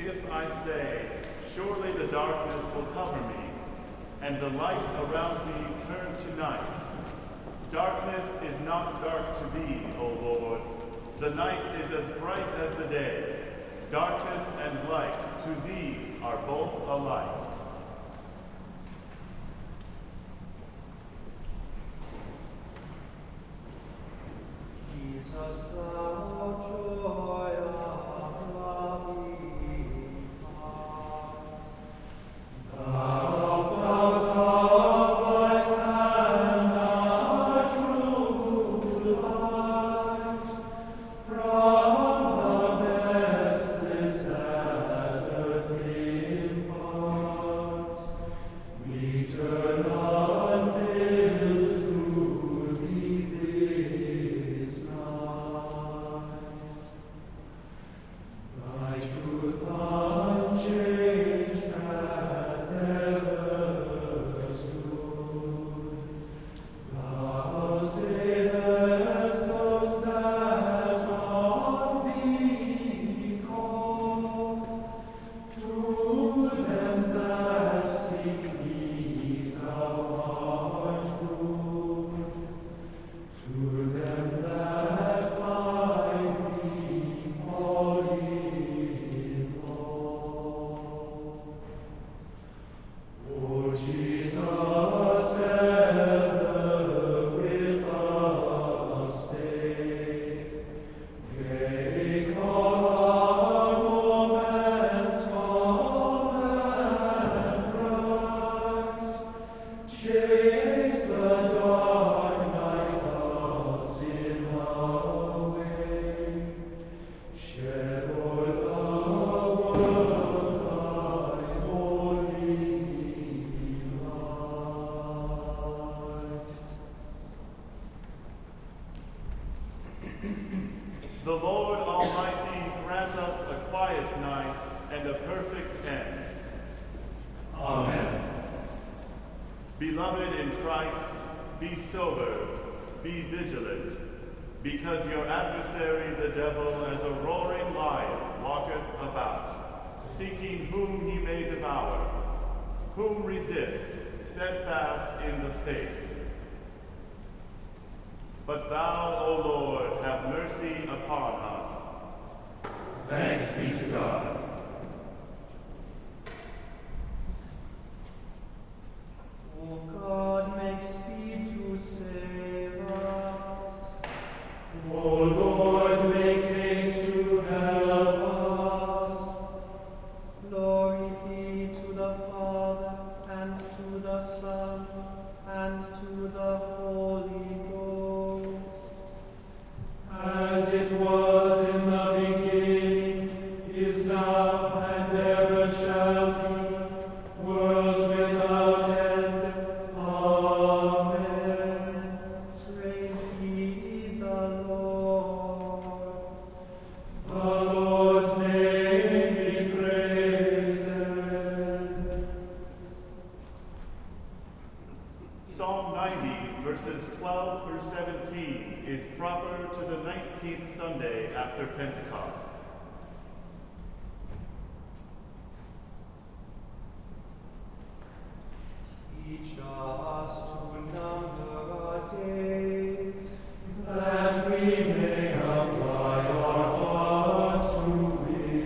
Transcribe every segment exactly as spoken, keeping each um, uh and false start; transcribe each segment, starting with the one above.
If I say, surely the darkness will cover me, and the light around me turn to night, darkness is not dark to thee, O Lord. The night is as bright as the day. Darkness and light to thee are both alike. Jesus, thou joy of loving hearts, thou fount of life and our true light, from the best bliss that earth imparts, we turn unveiled to thee this night. Thy truth unchanged hath ever stood. Thou savest those that on thee call. To them that seek thee thou art good. To them that find thee all in all. O Jesus, ever with us stay. Make all our moments calm and bright. Chase the dark night of sin away. Shed o'er the world thy holy light. The Lord Almighty grant us a quiet night and a perfect end. Amen. Beloved in Christ, be sober, be vigilant, because your adversary the devil as a roaring lion walketh about, seeking whom he may devour. Whom resist, steadfast in the faith. But thou, O Lord, have mercy upon us. Thanks be to God. O God, make speed to save us. O Lord, make haste to help us. Glory be to the Father, and to the Son, and to the Holy Ghost. As it was in the beginning, is now, and ever shall be, world without end. Amen. Praise ye the Lord. The Lord's name be praised. Psalm ninety, verses twelve through seventeen, is proper to the nineteenth Sunday after Pentecost. Teach us to number our days, that we may apply our hearts to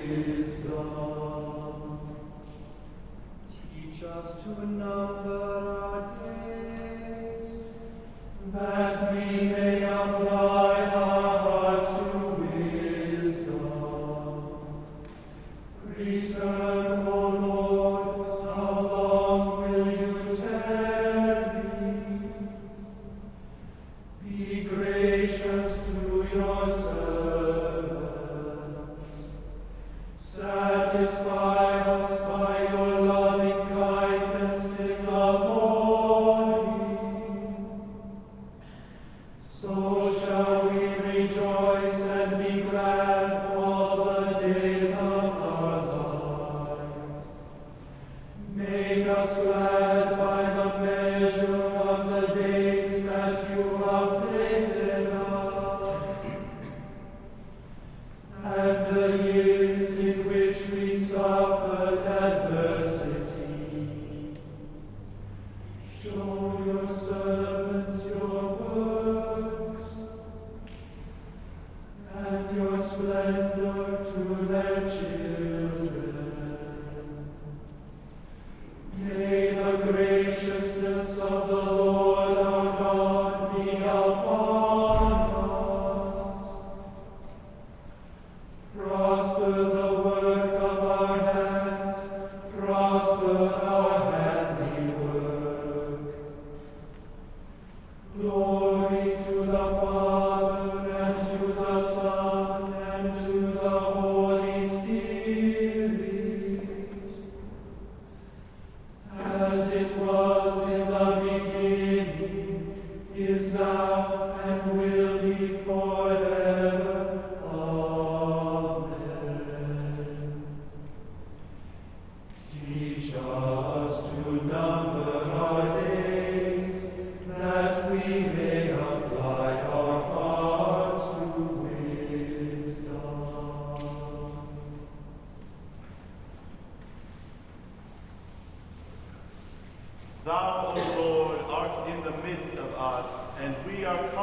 wisdom. Teach us to number our days, that we may apply our hearts to wisdom. Return, O Lord, how long will you tarry? Be gracious to your servants. Satisfy us by your loving kindness in the morning. So shall we rejoice and be glad all the days of our life. Make us glad by the measure of the days that you have fitted us, and the years in which we suffer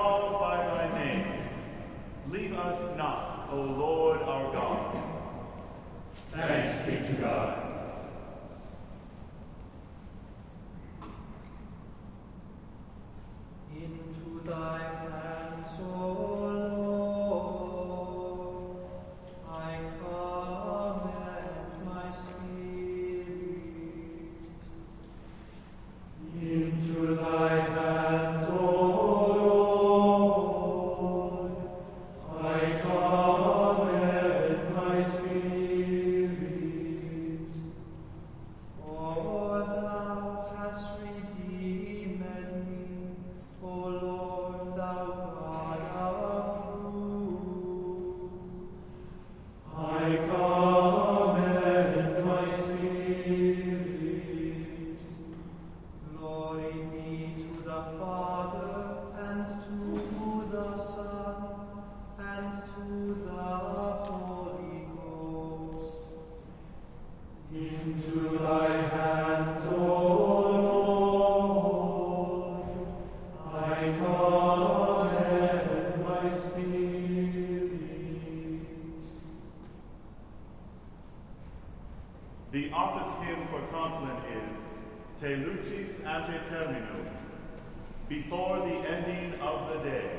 called by thy name. Leave us not, O Lord our God. Thanks be to God. Into thy hands, O Lord, I commend my spirit. Into thy hands, O Lord, I commend my spirit. For thou hast redeemed me, O Lord, thou God of truth. I commend my spirit. Glory be to the Father, and to the Son, and to the Holy Ghost. Into thy hands, O Lord, I commend my spirit. The office hymn for Compline is Te Lucis ante terminum, before the ending of the day.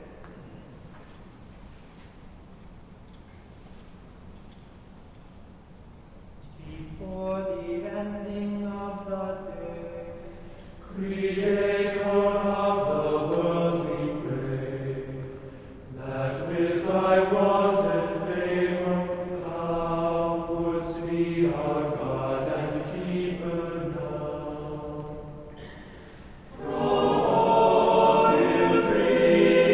Before the ending of the day, Creator of the world, we pray, that with thy wonted favor thou wouldst be our God and keeper now. From all ill dreams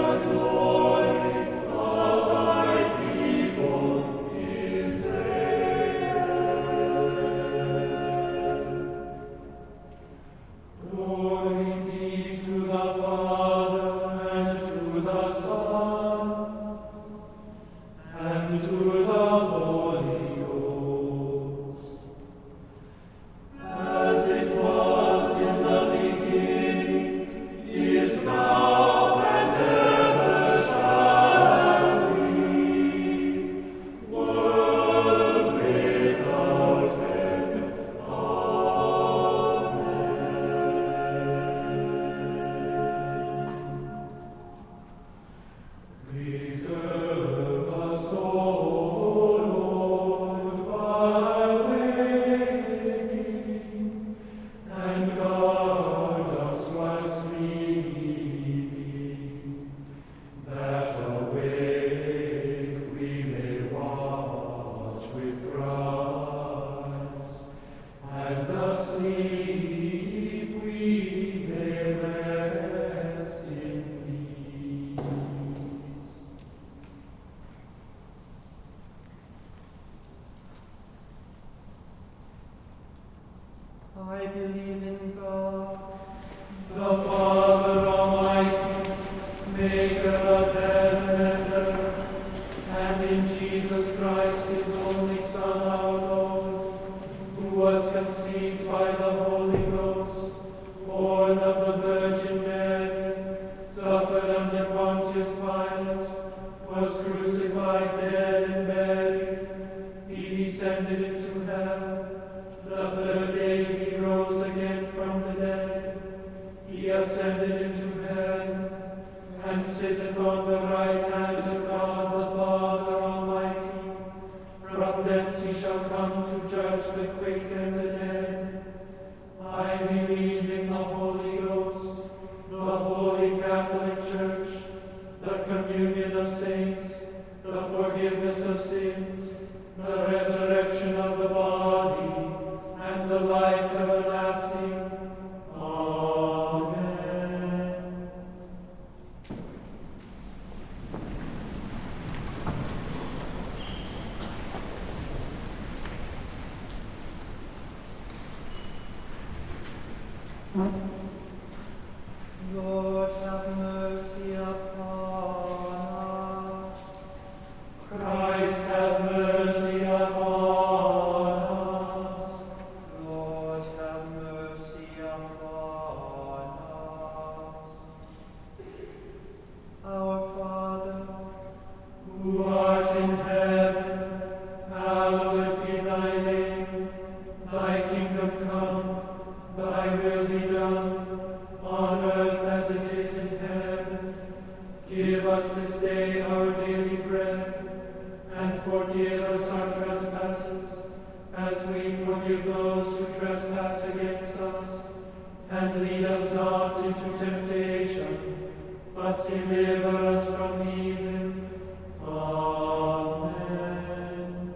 I believe in God, the Father Almighty, maker of heaven and earth, and in Jesus Christ, his only Son, our Lord, who was conceived by the Holy Ghost, born of the Virgin Mary, suffered under Pontius Pilate, was crucified, dead, and buried. He descended into hell. The third day he rose again from the dead. He ascended into heaven, and sitteth on the right hand of God the Father Almighty. From thence he shall come to judge the quick and the dead. I believe in the Holy Ghost, the Holy Catholic Church, the communion of saints, the forgiveness of sins, the resurrection of the body, and the life everlasting. Amen. Lord, have mercy upon us. Christ, have mercy upon us. Lord, have mercy upon us. Our Father, Who art in heaven, hallowed be thy name. Thy kingdom come, thy will be done, on earth as it is in heaven. Give us this day our daily bread, and forgive us our trespasses, as we forgive those who trespass against us. And lead us not into temptation, but deliver us from evil. Amen.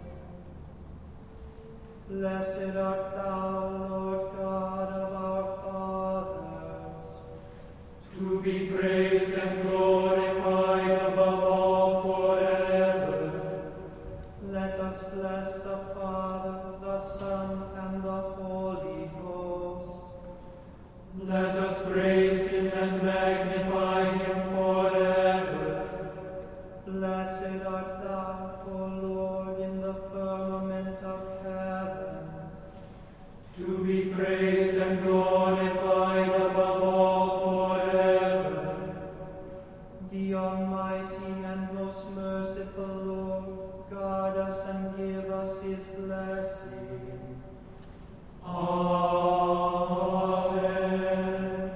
blessed art thou, Lord God of our fathers, to be praised and glorified above all forever. Let us bless the Father, the Son, and the Holy Ghost. Let us praise him and magnify him forever. Blessed art thou, O Lord, in the firmament of heaven, to be praised and glorified above all forever. the Almighty and most merciful Lord, guard us and give us his blessing. Amen.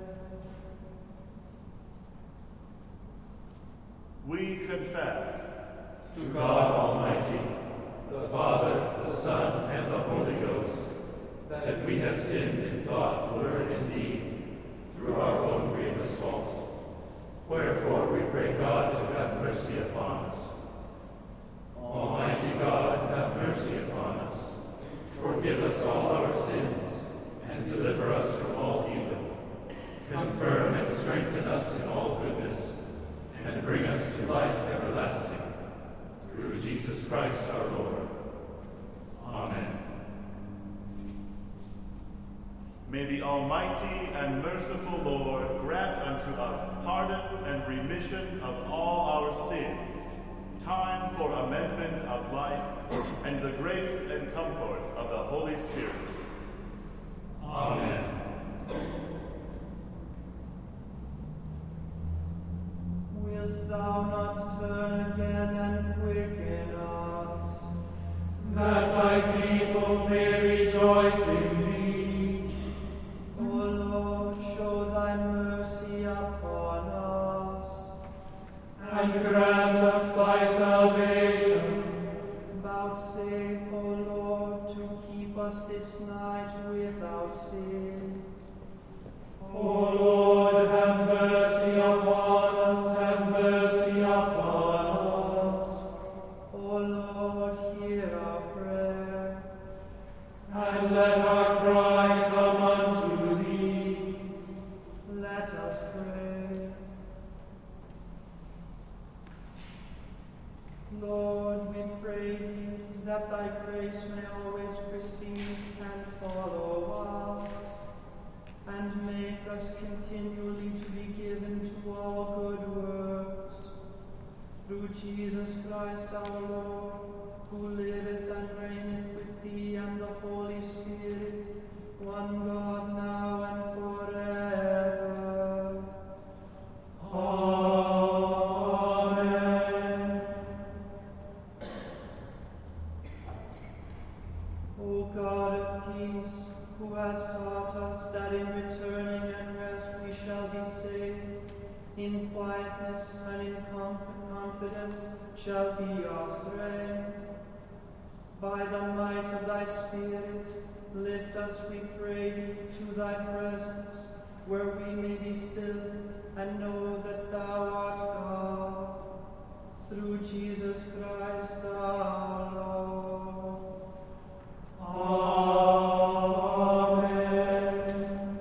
We confess To God Almighty, the Father, the Son, and the Holy Ghost, that we have sinned in thought, word, and deed, through our own grievous fault. Wherefore we pray God to have mercy upon us. Almighty God, have mercy upon us. Forgive us all our sins, and deliver us from all evil. Confirm and strengthen us in all goodness, us to life everlasting. Through Jesus Christ our Lord. Amen. May the Almighty and merciful Lord grant unto us pardon and remission of all our sins, time for amendment of life, and the grace and comfort of the Holy Spirit. Amen. Wilt thou not turn again and quicken us, that thy people may rejoice in thee? O Lord, show thy mercy upon us, And grant us thy salvation. vouchsafe, O Lord, to keep us this night without sin. O Lord, have mercy upon us, have mercy upon us. O Lord, hear our prayer. And let our cry come unto thee. Let us pray. Lord, we pray thee that thy grace may always precede and follow us, and make us continually to be given to all good works. Through Jesus Christ our Lord, who liveth and reigneth with thee and the Holy Spirit, one God, now and forever. Amen. O God of peace, who hast taught us that in returning and rest we shall be saved, in quietness and in comfort, confidence shall be our strength. By the might of thy Spirit, lift us, we pray thee, to thy presence, where we may be still and know that thou art God. Through Jesus Christ our Lord. Amen.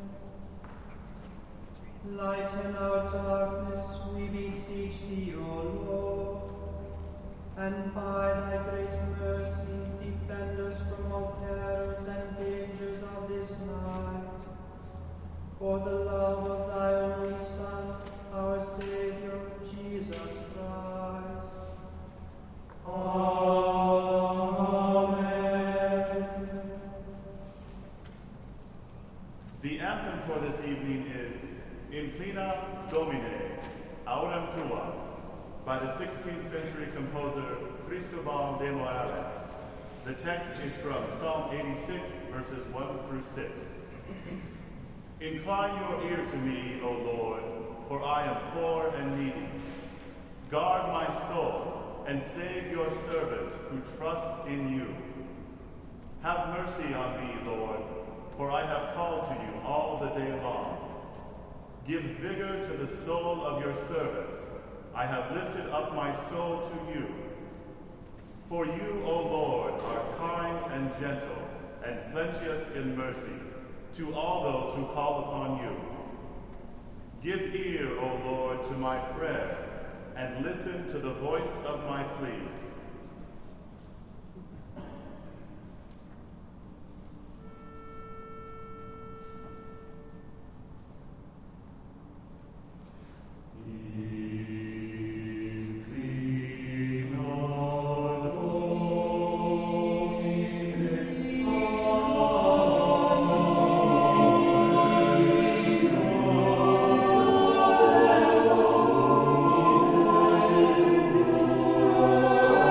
Lighten our darkness, we beseech thee, O Lord, and by thy great mercy defend us from all perils and dangers of this night. For the love of thy only Son, our Savior, Jesus Christ. Amen. The anthem for this evening is In Plena Domine, Autem Tua, by the sixteenth century composer Cristobal de Morales. The text is from Psalm eighty-six, verses one through six. Incline your ear to me, O Lord, for I am poor and needy. Guard my soul and save your servant who trusts in you. Have mercy on me, Lord, for I have called to you all the day long. Give vigor to the soul of your servant. I have lifted up my soul to you. For you, O Lord, are kind and gentle and plenteous in mercy to all those who call upon you. Give ear, O Lord, to my prayer, and listen to the voice of my plea. Amen.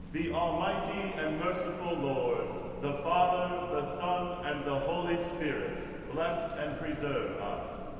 The Almighty and merciful Lord, the Father, the Son, and the Holy Spirit, bless and preserve us.